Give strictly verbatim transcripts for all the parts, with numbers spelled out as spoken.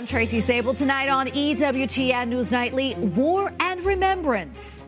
I'm Tracy Sable. Tonight on E W T N News Nightly, War and Remembrance.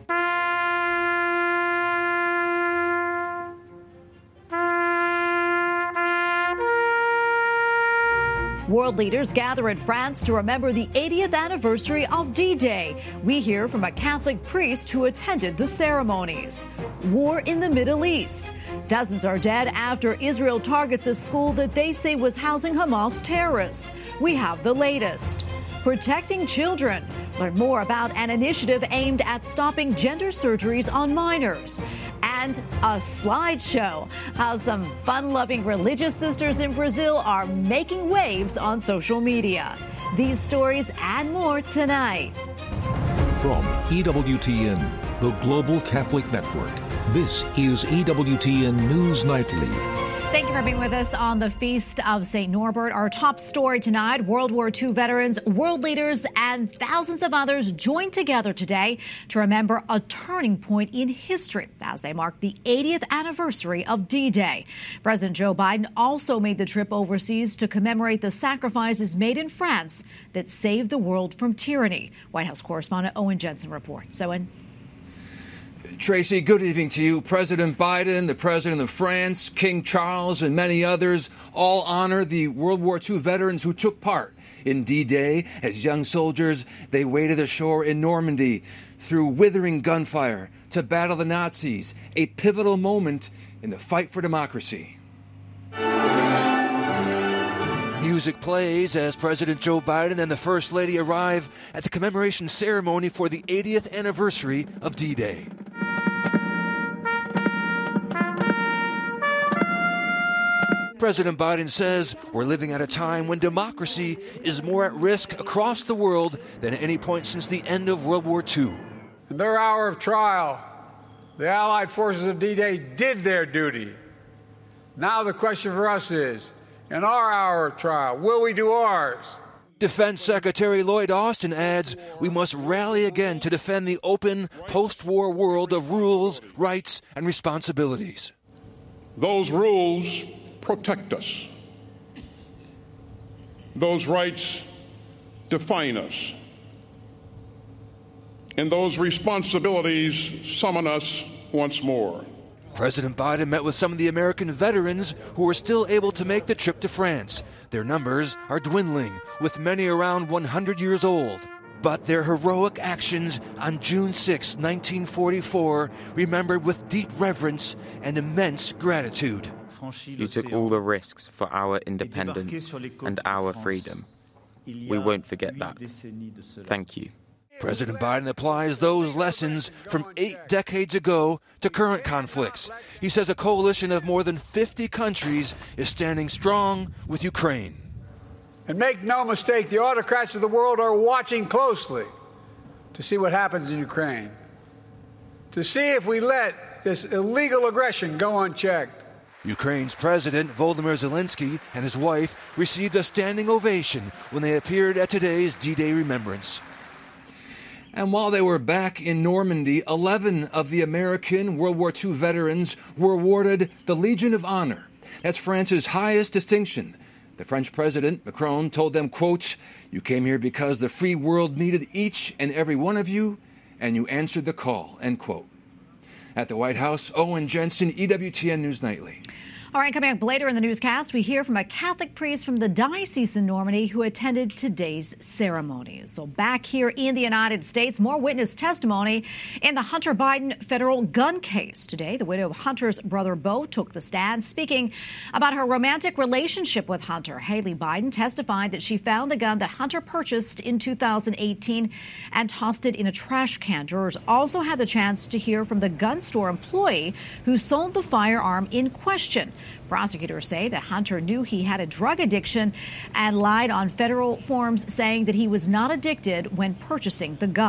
World leaders gather in France to remember the eightieth anniversary of D-Day. We hear from a Catholic priest who attended the ceremonies. War in the Middle East. Dozens are dead after Israel targets a school that they say was housing Hamas terrorists. We have the latest. Protecting children. Learn more about an initiative aimed at stopping gender surgeries on minors. And a slideshow. How some fun-loving religious sisters in Brazil are making waves on social media. These stories and more tonight. From E W T N, the Global Catholic Network, this is E W T N News Nightly. Thank you for being with us on the Feast of Saint Norbert. Our top story tonight, World War Two veterans, world leaders, and thousands of others joined together today to remember a turning point in history as they mark the eightieth anniversary of D-Day. President Joe Biden also made the trip overseas to commemorate the sacrifices made in France that saved the world from tyranny. White House correspondent Owen Jensen reports. Owen. Tracy, good evening to you. President Biden, the President of France, King Charles, and many others all honor the World War Two veterans who took part in D-Day. As young soldiers, they waded ashore in Normandy through withering gunfire to battle the Nazis, a pivotal moment in the fight for democracy. Music plays as President Joe Biden and the First Lady arrive at the commemoration ceremony for the eightieth anniversary of D-Day. President Biden says we're living at a time when democracy is more at risk across the world than at any point since the end of World War Two. In their hour of trial, the Allied forces of D-Day did their duty. Now the question for us is, in our hour of trial, will we do ours? Defense Secretary Lloyd Austin adds we must rally again to defend the open, post-war world of rules, rights, and responsibilities. Those rules protect us. Those rights define us. And those responsibilities summon us once more. President Biden met with some of the American veterans who are still able to make the trip to France. Their numbers are dwindling, with many around one hundred years old. But their heroic actions on June sixth, nineteen forty-four, remembered with deep reverence and immense gratitude. You took all the risks for our independence and our freedom. We won't forget that. Thank you. President Biden applies those lessons from eight decades ago to current conflicts. He says a coalition of more than fifty countries is standing strong with Ukraine. And make no mistake, the autocrats of the world are watching closely to see what happens in Ukraine, to see if we let this illegal aggression go unchecked. Ukraine's President Volodymyr Zelensky and his wife received a standing ovation when they appeared at today's D-Day remembrance. And while they were back in Normandy, eleven of the American World War Two veterans were awarded the Legion of Honor. That's France's highest distinction. The French President, Macron, told them, quote, "You came here because the free world needed each and every one of you, and you answered the call," end quote. At the White House, Owen Jensen, E W T N News Nightly. All right, coming up later in the newscast, we hear from a Catholic priest from the Diocese in Normandy who attended today's ceremony. So back here in the United States, more witness testimony in the Hunter Biden federal gun case. Today, the widow of Hunter's brother Beau took the stand, speaking about her romantic relationship with Hunter. Haley Biden testified that she found the gun that Hunter purchased in two thousand eighteen and tossed it in a trash can. Jurors also had the chance to hear from the gun store employee who sold the firearm in question. Prosecutors say that Hunter knew he had a drug addiction and lied on federal forms saying that he was not addicted when purchasing the gun. The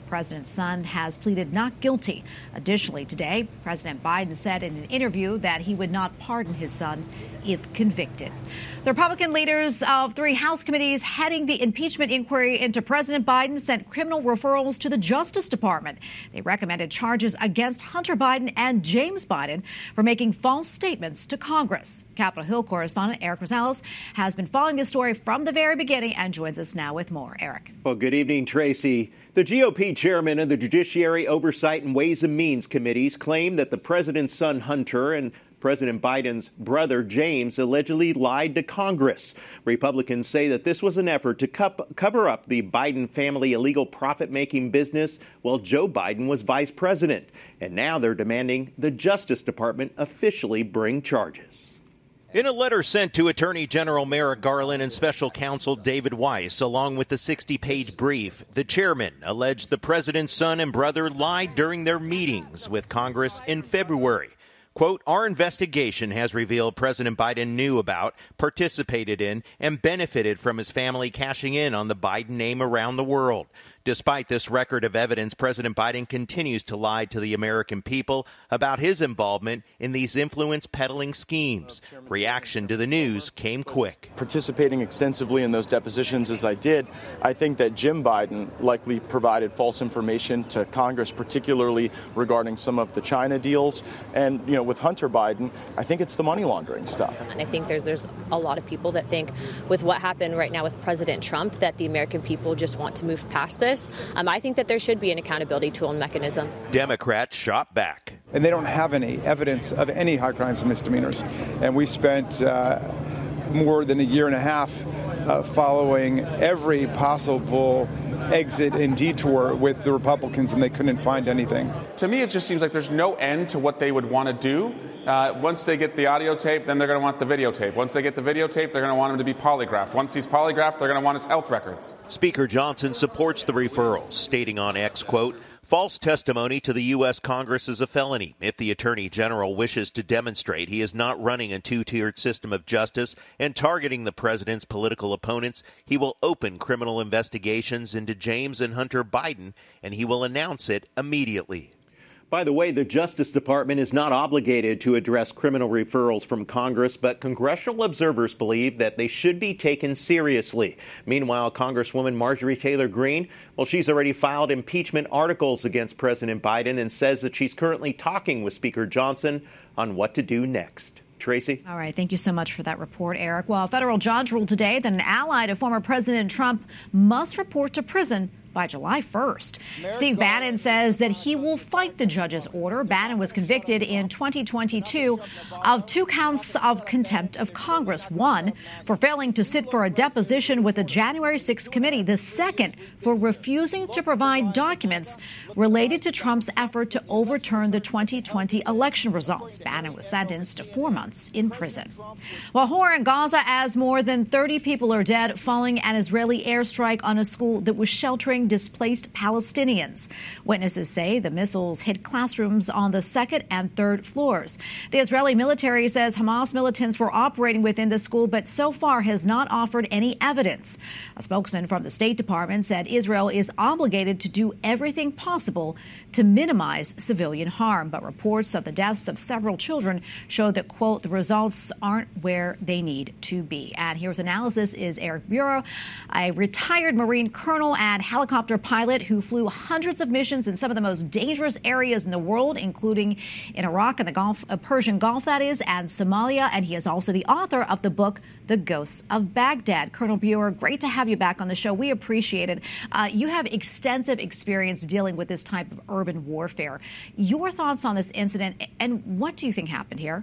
president's son has pleaded not guilty. Additionally, today, President Biden said in an interview that he would not pardon his son if convicted. The Republican leaders of three House committees heading the impeachment inquiry into President Biden sent criminal referrals to the Justice Department. They recommended charges against Hunter Biden and James Biden for making false statements to Congress. Capitol Hill correspondent Eric Rosales has been following this story from the very beginning and joins us now with more. Eric. Well, good evening, Tracy. The G O P chairman of the Judiciary, Oversight and Ways and Means committees claimed that the president's son, Hunter, and President Biden's brother, James, allegedly lied to Congress. Republicans say that this was an effort to cup, cover up the Biden family illegal profit-making business while Joe Biden was vice president. And now they're demanding the Justice Department officially bring charges. In a letter sent to Attorney General Merrick Garland and Special Counsel David Weiss, along with the sixty-page brief, the chairman alleged the president's son and brother lied during their meetings with Congress in February. Quote, our investigation has revealed President Biden knew about, participated in, and benefited from his family cashing in on the Biden name around the world. Despite this record of evidence, President Biden continues to lie to the American people about his involvement in these influence peddling schemes. Reaction to the news came quick. Participating extensively in those depositions as I did, I think that Jim Biden likely provided false information to Congress, particularly regarding some of the China deals. And, you know, with Hunter Biden, I think it's the money laundering stuff. And I think there's there's a lot of people that think with what happened right now with President Trump that the American people just want to move past this. Um, I think that there should be an accountability tool and mechanism. Democrats shot back. And they don't have any evidence of any high crimes and misdemeanors. And we spent uh, more than a year and a half uh, following every possible exit and detour with the Republicans, and they couldn't find anything. To me, it just seems like there's no end to what they would want to do. Uh, once they get the audio tape, then they're going to want the videotape. Once they get the videotape, they're going to want him to be polygraphed. Once he's polygraphed, they're going to want his health records. Speaker Johnson supports the referrals, stating on X, quote, false testimony to the U S. Congress is a felony. If the Attorney General wishes to demonstrate he is not running a two-tiered system of justice and targeting the president's political opponents, he will open criminal investigations into James and Hunter Biden, and he will announce it immediately. By the way, the Justice Department is not obligated to address criminal referrals from Congress, but congressional observers believe that they should be taken seriously. Meanwhile, Congresswoman Marjorie Taylor Greene, well, she's already filed impeachment articles against President Biden and says that she's currently talking with Speaker Johnson on what to do next. Tracy? All right. Thank you so much for that report, Eric. Well, a federal judge ruled today that an ally to former President Trump must report to prison by July first. Steve Bannon says that he will fight the judge's order. Bannon was convicted in twenty twenty-two of two counts of contempt of Congress. One for failing to sit for a deposition with the January sixth committee. The second for refusing to provide documents related to Trump's effort to overturn the twenty twenty election results. Bannon was sentenced to four months in prison. While horror in Gaza as more than thirty people are dead following an Israeli airstrike on a school that was sheltering displaced Palestinians. Witnesses say the missiles hit classrooms on the second and third floors. The Israeli military says Hamas militants were operating within the school, but so far has not offered any evidence. A spokesman from the State Department said Israel is obligated to do everything possible to minimize civilian harm, but reports of the deaths of several children show that, quote, the results aren't where they need to be. And here with analysis is Eric Bureau, a retired Marine colonel and helicopter helicopter pilot who flew hundreds of missions in some of the most dangerous areas in the world, including in Iraq and the Gulf, uh, Persian Gulf, that is, and Somalia. And he is also the author of the book, The Ghosts of Baghdad. Colonel Buer, great to have you back on the show. We appreciate it. Uh, you have extensive experience dealing with this type of urban warfare. Your thoughts on this incident, and what do you think happened here?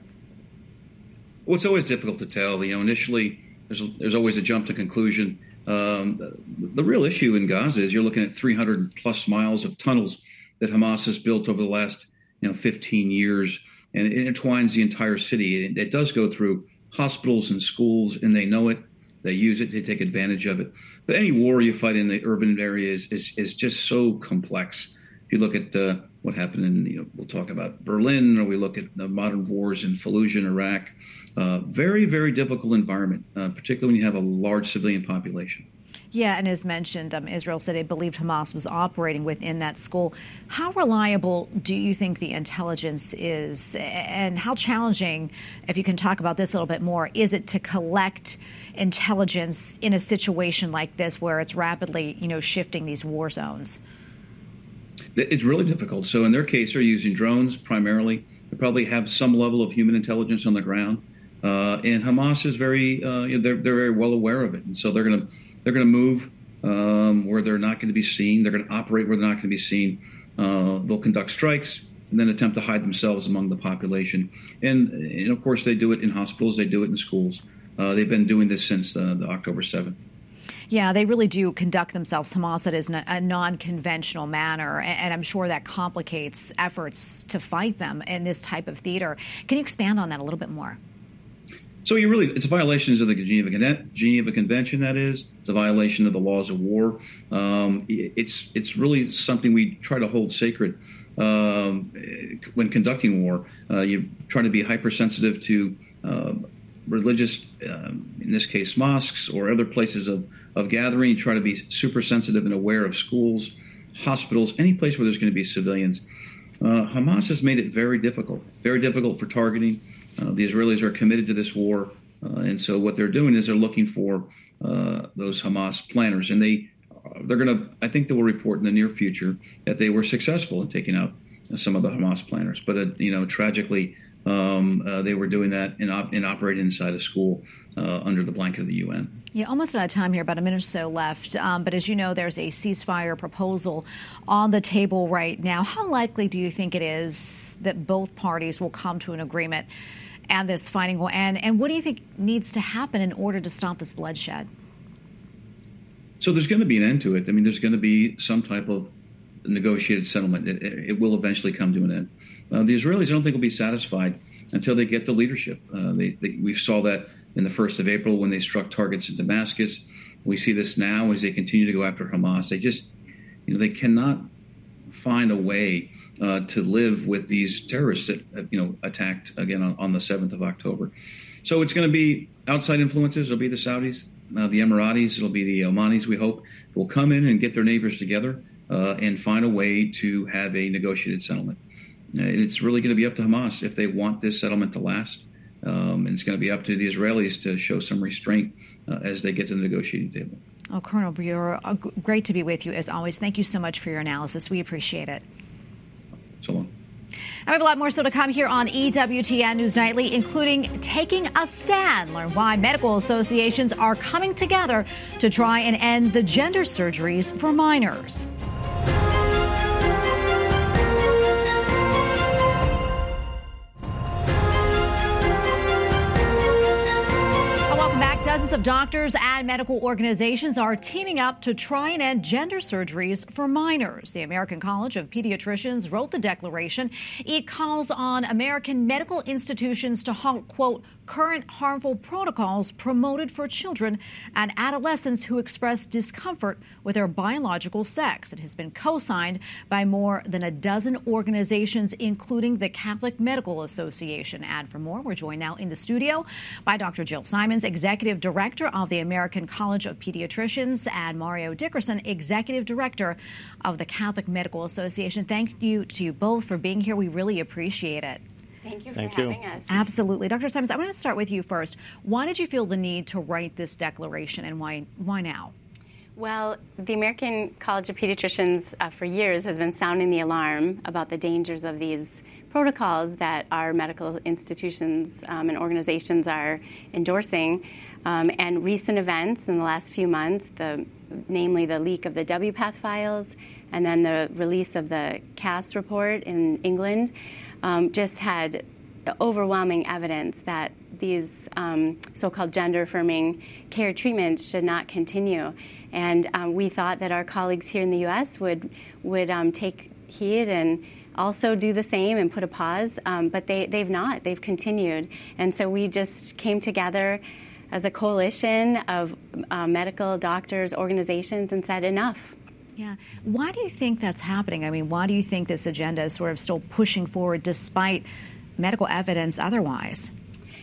Well, it's always difficult to tell. You know, initially, there's, there's always a jump to conclusion. Um, the, the real issue in Gaza is you're looking at three hundred plus miles of tunnels that Hamas has built over the last, you know, fifteen years, and it intertwines the entire city. It, it does go through hospitals and schools, and they know it. They use it. They take advantage of it. But any war you fight in the urban areas is, is, is just so complex. If you look at uh, what happened in, you know, we'll talk about Berlin, or we look at the modern wars in Fallujah and Iraq. Uh, very, very difficult environment, uh, particularly when you have a large civilian population. Yeah, and as mentioned, um, Israel said it believed Hamas was operating within that school. How reliable do you think the intelligence is, and how challenging, if you can talk about this a little bit more, is it to collect intelligence in a situation like this where it's rapidly, you know, shifting these war zones? It's really difficult. So in their case, they're using drones primarily. They probably have some level of human intelligence on the ground. Uh, and Hamas is very, uh, you know, they're, they're very well aware of it. And so they're going to they're going to move um, where they're not going to be seen. They're going to operate where they're not going to be seen. Uh, they'll conduct strikes and then attempt to hide themselves among the population. And, and of course, they do it in hospitals. They do it in schools. Uh, they've been doing this since uh, the October seventh. Yeah, they really do conduct themselves, Hamas, that is in a, a non-conventional manner, and, and I'm sure that complicates efforts to fight them in this type of theater. Can you expand on that a little bit more? So you really, it's violations of the Geneva, Geneva Convention, that is. It's a violation of the laws of war. Um, it's it's really something we try to hold sacred um, when conducting war. Uh, you try to be hypersensitive to uh, religious, um, in this case, mosques or other places of, of gathering. You try to be super sensitive and aware of schools, hospitals, any place where there's going to be civilians. Uh, Hamas has made it very difficult, very difficult for targeting. Uh, the Israelis are committed to this war, uh, and so what they're doing is they're looking for uh, those Hamas planners, and they they're going to. I think they will report in the near future that they were successful in taking out some of the Hamas planners. But uh, you know, tragically, um, uh, they were doing that in, op- in operating inside a school uh, under the blanket of the U N. Yeah, almost out of time here, about a minute or so left. Um, but as you know, there's a ceasefire proposal on the table right now. How likely do you think it is that both parties will come to an agreement and this fighting will end? And what do you think needs to happen in order to stop this bloodshed? So there's going to be an end to it. I mean, there's going to be some type of negotiated settlement. It, it will eventually come to an end. Uh, the Israelis, I don't think, will be satisfied until they get the leadership. Uh, they, they, we saw that in the first of April when they struck targets in Damascus. We see this now as they continue to go after Hamas. They just, you know, they cannot find a way uh, to live with these terrorists that, uh, you know, attacked again on, on the seventh of October. So it's going to be outside influences. It'll be the Saudis, uh, the Emiratis. It'll be the Omanis, we hope, will come in and get their neighbors together uh, and find a way to have a negotiated settlement. Uh, it's really going to be up to Hamas if they want this settlement to last. Um, and it's going to be up to the Israelis to show some restraint uh, as they get to the negotiating table. Oh, Colonel Buer, uh, great to be with you as always. Thank you so much for your analysis. We appreciate it. So long. And we have a lot more still to come here on E W T N News Nightly, including taking a stand. Learn why medical associations are coming together to try and end the gender surgeries for minors. Dozens of doctors and medical organizations are teaming up to try and end gender surgeries for minors. The American College of Pediatricians wrote the declaration. It calls on American medical institutions to halt, quote, current harmful protocols promoted for children and adolescents who express discomfort with their biological sex. It has been co-signed by more than a dozen organizations, including the Catholic Medical Association. And for more, we're joined now in the studio by Doctor Jill Simons, Executive Director of the American College of Pediatricians, and Mario Dickerson, Executive Director of the Catholic Medical Association. Thank you to you both for being here. We really appreciate it. Thank you for Thank having you. us. Absolutely. Doctor Simons, I want to start with you first. Why did you feel the need to write this declaration, and why why now? Well, the American College of Pediatricians uh, for years has been sounding the alarm about the dangers of these protocols that our medical institutions um, and organizations are endorsing. Um, and recent events in the last few months, the, namely the leak of the W PATH files and then the release of the Cass report in England, um, just had overwhelming evidence that these um, so-called gender-affirming care treatments should not continue. And um, we thought that our colleagues here in the U S would would um, take heed and also do the same and put a pause, um, but they, they've not. They've continued. And so we just came together as a coalition of uh, medical doctors, organizations, and said enough. Yeah. Why do you think that's happening? I mean, why do you think this agenda is sort of still pushing forward despite medical evidence otherwise?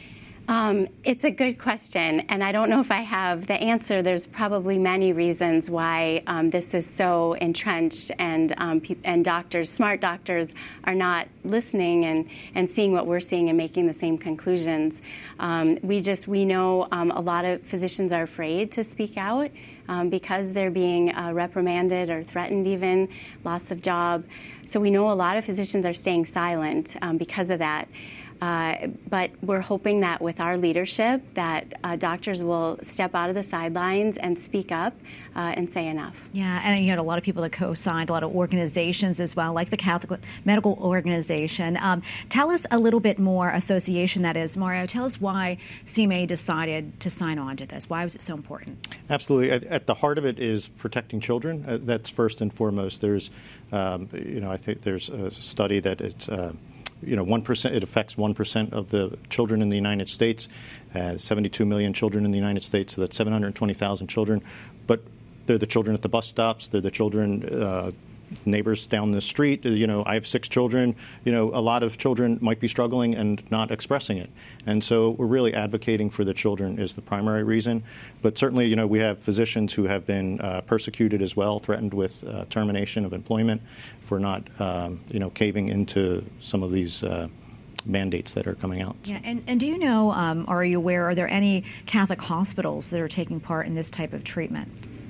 Um, it's a good question, and I don't know if I have the answer. There's probably many reasons why um, this is so entrenched, and um, pe- and doctors, smart doctors, are not listening and, and seeing what we're seeing and making the same conclusions. Um, we just we know um, a lot of physicians are afraid to speak out um, because they're being uh, reprimanded or threatened, even loss of job. So we know a lot of physicians are staying silent um, because of that. Uh, but we're hoping that with our leadership that uh, doctors will step out of the sidelines and speak up uh, and say enough. Yeah, and you had a lot of people that co-signed, a lot of organizations as well, like the Catholic Medical Organization. Um, tell us a little bit more, association that is. Mario, tell us why C M A decided to sign on to this. Why was it so important? Absolutely. At, at the heart of it is protecting children. Uh, that's first and foremost. There's, um, you know, I think there's a study that it's, uh, you know, one percent, it affects one percent of the children in the United States, uh, seventy-two million children in the United States, so that's seven hundred twenty thousand children. But they're the children at the bus stops, they're the children, uh, neighbors down the street. You know, I have six children. You know, a lot of children might be struggling and not expressing it. And so we're really advocating for the children is the primary reason. But certainly, you know, we have physicians who have been uh, persecuted as well, threatened with uh, termination of employment for not, um, you know, caving into some of these uh, mandates that are coming out. Yeah, and, and do you know, um, or are you aware, are there any Catholic hospitals that are taking part in this type of treatment?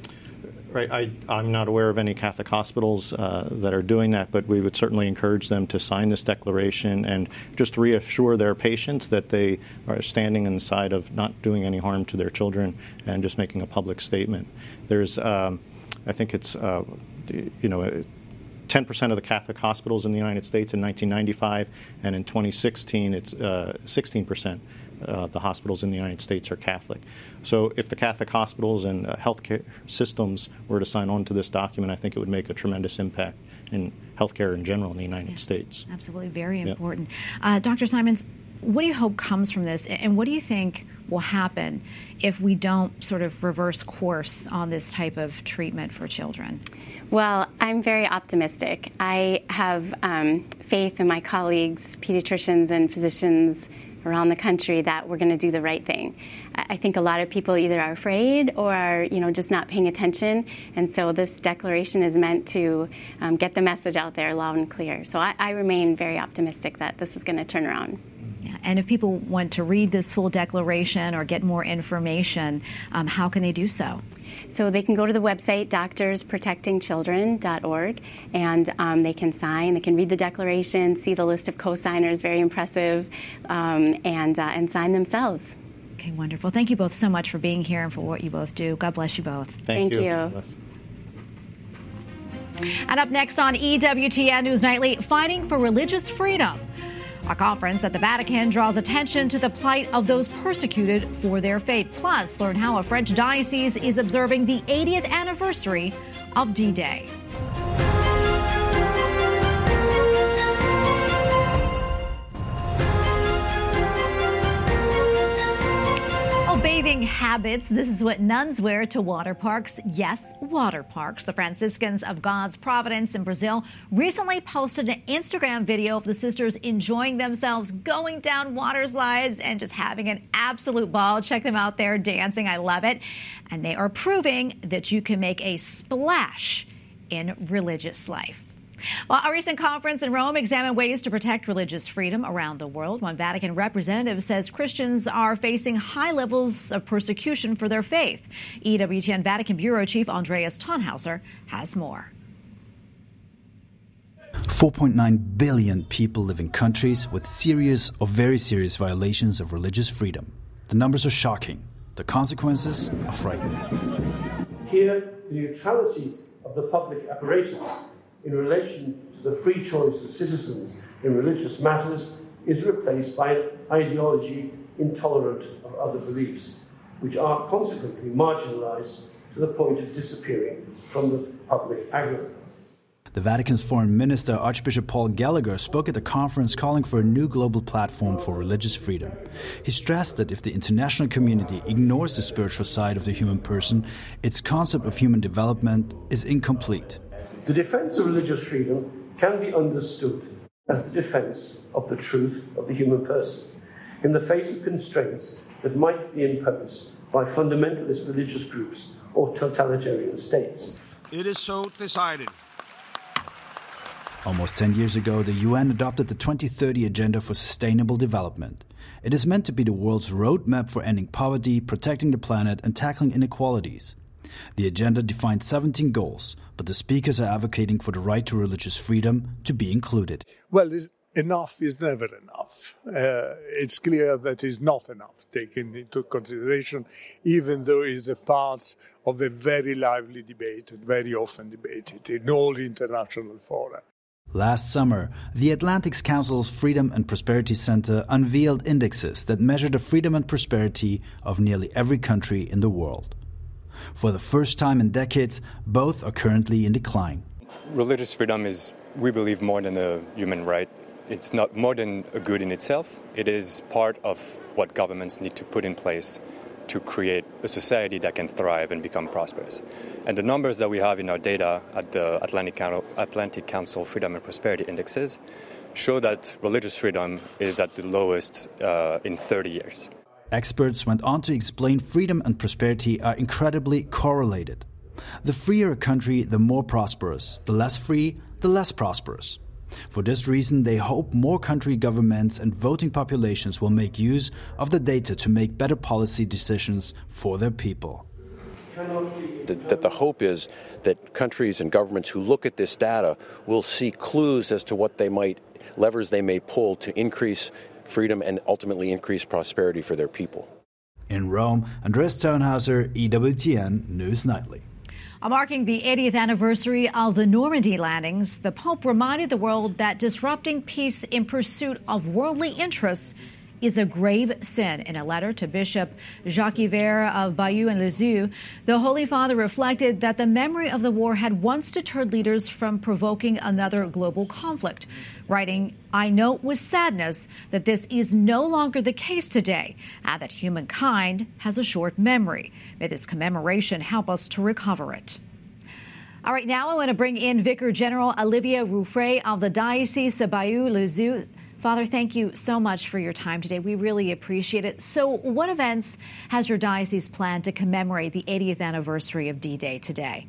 Right. I, I'm not aware of any Catholic hospitals uh, that are doing that, but we would certainly encourage them to sign this declaration and just reassure their patients that they are standing on the side of not doing any harm to their children and just making a public statement. There's, um, I think it's, uh, you know, ten percent of the Catholic hospitals in the United States in nineteen ninety-five, and in twenty sixteen it's uh, sixteen percent. Uh, the hospitals in the United States are Catholic. So if the Catholic hospitals and uh, healthcare systems were to sign on to this document, I think it would make a tremendous impact in healthcare in general in the United yeah, States. Absolutely, very important. Yeah. Uh, Doctor Simons, what do you hope comes from this, and what do you think will happen if we don't sort of reverse course on this type of treatment for children? Well, I'm very optimistic. I have um, faith in my colleagues, pediatricians and physicians around the country that we're going to do the right thing. I think a lot of people either are afraid or are, you know, just not paying attention, and so this declaration is meant to um, get the message out there loud and clear. So I, I remain very optimistic that this is going to turn around. Yeah, and if people want to read this full declaration or get more information, um, how can they do so? So they can go to the website, doctors protecting children dot org, and um, they can sign, they can read the declaration, see the list of co-signers, very impressive, um, and, uh, and sign themselves. Okay, wonderful. Thank you both so much for being here and for what you both do. God bless you both. Thank, Thank you. you. And up next on E W T N News Nightly, fighting for religious freedom. A conference at the Vatican draws attention to the plight of those persecuted for their faith. Plus, learn how a French diocese is observing the eightieth anniversary of D-Day. Bathing habits. This is what nuns wear to water parks. Yes, water parks. The Franciscans of God's Providence in Brazil recently posted an Instagram video of the sisters enjoying themselves, going down water slides and just having an absolute ball. Check them out there dancing. I love it. And they are proving that you can make a splash in religious life. Well, a recent conference in Rome examined ways to protect religious freedom around the world. One Vatican representative says Christians are facing high levels of persecution for their faith. E W T N Vatican Bureau Chief Andreas Tonhauser has more. four point nine billion people live in countries with serious or very serious violations of religious freedom. The numbers are shocking. The consequences are frightening. Here, the neutrality of the public apparatus in relation to the free choice of citizens in religious matters is replaced by an ideology intolerant of other beliefs, which are consequently marginalized to the point of disappearing from the public aggregate. The Vatican's Foreign Minister, Archbishop Paul Gallagher, spoke at the conference calling for a new global platform for religious freedom. He stressed that if the international community ignores the spiritual side of the human person, its concept of human development is incomplete. The defense of religious freedom can be understood as the defense of the truth of the human person. in the face of constraints that might be imposed by fundamentalist religious groups or totalitarian states. It is so decided. Almost ten years ago, the U N adopted the twenty thirty Agenda for Sustainable Development. It is meant to be the world's roadmap for ending poverty, protecting the planet, and tackling inequalities. The agenda defines seventeen goals, but the speakers are advocating for the right to religious freedom to be included. Well, enough is never enough. Uh, it's clear that is not enough taken into consideration, even though it is a part of a very lively debate and very often debated in all international fora. Last summer, the Atlantic Council's Freedom and Prosperity Center unveiled indexes that measure the freedom and prosperity of nearly every country in the world. For the first time in decades, both are currently in decline. Religious freedom is, we believe, more than a human right. It's not more than a good in itself. It is part of what governments need to put in place to create a society that can thrive and become prosperous. And the numbers that we have in our data at the Atlantic Atlantic Council Freedom and Prosperity Indexes show that religious freedom is at the lowest uh, in thirty years. Experts went on to explain freedom and prosperity are incredibly correlated. The freer a country, the more prosperous. The less free, the less prosperous. For this reason, they hope more country governments and voting populations will make use of the data to make better policy decisions for their people. That, that the hope is that countries and governments who look at this data will see clues as to what they might, levers they may pull to increase freedom and ultimately increase prosperity for their people. In Rome, Andreas Turnhauser, E W T N News Nightly. Marking the eightieth anniversary of the Normandy landings, the Pope reminded the world that disrupting peace in pursuit of worldly interests is a grave sin. In a letter to Bishop Jacques-Yves of Bayeux and Lisieux, the Holy Father reflected that the memory of the war had once deterred leaders from provoking another global conflict, writing, "I note with sadness that this is no longer the case today, and that humankind has a short memory. May this commemoration help us to recover it." All right, now I want to bring in Vicar General Olivier Rouffray of the Diocese of Bayeux-Lisieux. Father, thank you so much for your time today. We really appreciate it. So what events has your diocese planned to commemorate the eightieth anniversary of D-Day today?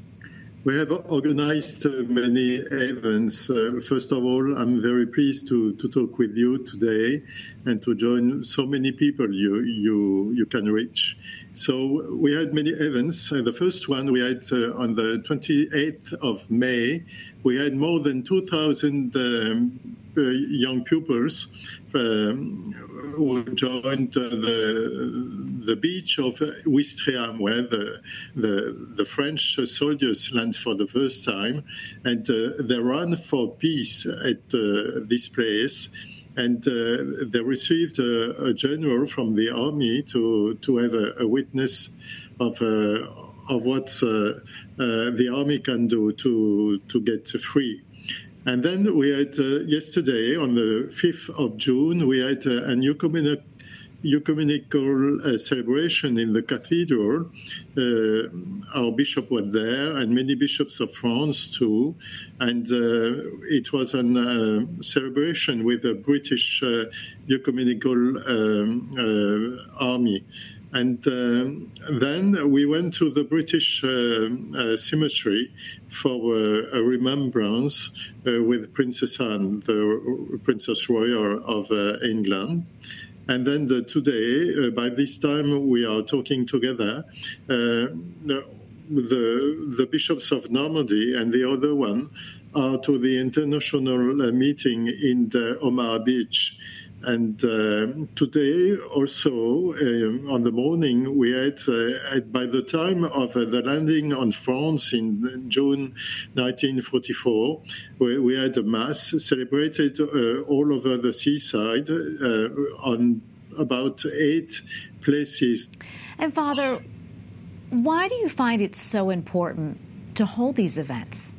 We have organized uh, many events. Uh, first of all, I'm very pleased to, to talk with you today and to join so many people you you, you can reach. So we had many events. Uh, the first one we had uh, on the twenty-eighth of May. We had more than two thousand um, uh, young pupils um, who joined uh, the the beach of Ouistreham, where the, the the French soldiers land for the first time, and uh, they ran for peace at uh, this place. And uh, they received a, a general from the army to to have a, a witness of uh, of what uh, uh, the army can do to to get free. And then we had uh, yesterday, on the fifth of June, we had uh, an ecumenical ecumenical uh, celebration in the cathedral. Uh, our bishop was there, and many bishops of France too. And uh, it was a uh, celebration with a British uh, ecumenical um, uh, army. And um, then we went to the British uh, uh, cemetery for uh, a remembrance uh, with Princess Anne, the Princess Royal of uh, England. And then the, today, uh, by this time we are talking together, uh, the, the bishops of Normandy and the other one are to the international uh, meeting in the Omaha Beach. And uh, today also, uh, on the morning, we had, uh, at, by the time of uh, the landing on France in June nineteen forty-four, we, we had a mass celebrated uh, all over the seaside uh, on about eight places. And Father, why do you find it so important to hold these events?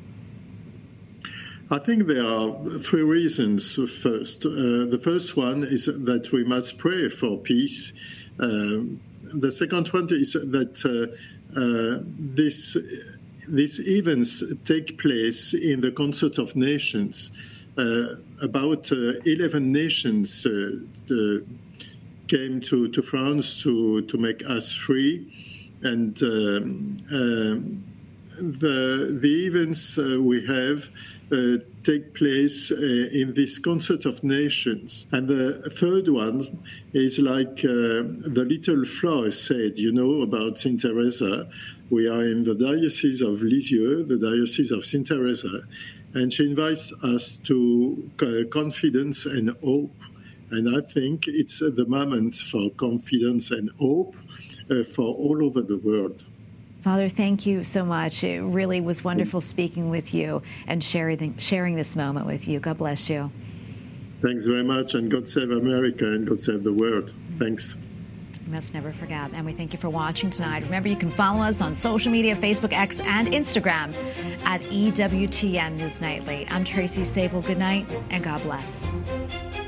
I think there are three reasons. First, uh, the first one is that we must pray for peace. Uh, the second one is that uh, uh, this, these events take place in the concert of nations. Uh, about uh, eleven nations uh, uh, came to, to France to, to make us free. And um, um, the, the events uh, we have uh, take place uh, in this concert of nations. And the third one is like uh, the little Flore said, you know, about Saint Teresa. We are in the Diocese of Lisieux, the Diocese of Saint Teresa, and she invites us to uh, confidence and hope. And I think it's the moment for confidence and hope uh, for all over the world. Father, thank you so much. It really was wonderful speaking with you and sharing sharing this moment with you. God bless you. Thanks very much, and God save America and God save the world. Thanks. You must never forget. And we thank you for watching tonight. Remember, you can follow us on social media, Facebook, X, and Instagram at E W T N News Nightly. I'm Tracy Sable. Good night, and God bless.